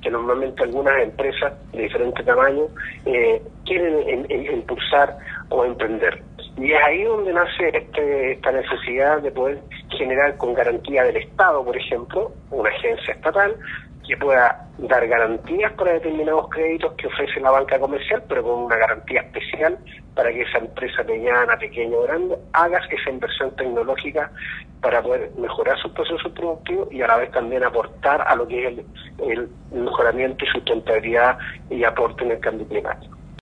que normalmente algunas empresas de diferente tamaño quieren impulsar o emprender. Y es ahí donde nace esta necesidad de poder generar con garantía del Estado, por ejemplo, una agencia estatal que pueda dar garantías para determinados créditos que ofrece la banca comercial, pero con una garantía especial para que esa empresa mediana, pequeña o grande haga esa inversión tecnológica para poder mejorar sus procesos productivos y a la vez también aportar a lo que es el mejoramiento y sustentabilidad y aporte en el cambio climático.